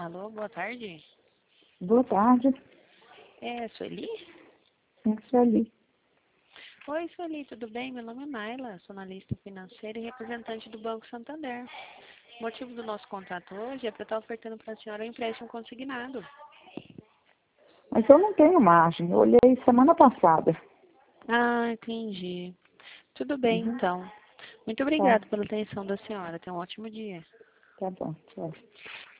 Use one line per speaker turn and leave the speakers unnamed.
Alô, boa tarde.
Boa tarde,
É, Sueli?
é Sueli.
Oi, Sueli, tudo bem? Meu nome é Naila, sou analista financeira e representante do Banco Santander. O motivo do nosso contato hoje é para estar ofertando para a senhora um empréstimo consignado.
Mas eu não tenho margem, eu olhei semana passada.
Ah, entendi. Tudo bem,
Uhum.
então. Muito
Tá,
obrigada pela atenção da senhora. Tenha um ótimo dia.
tá bom, tchau.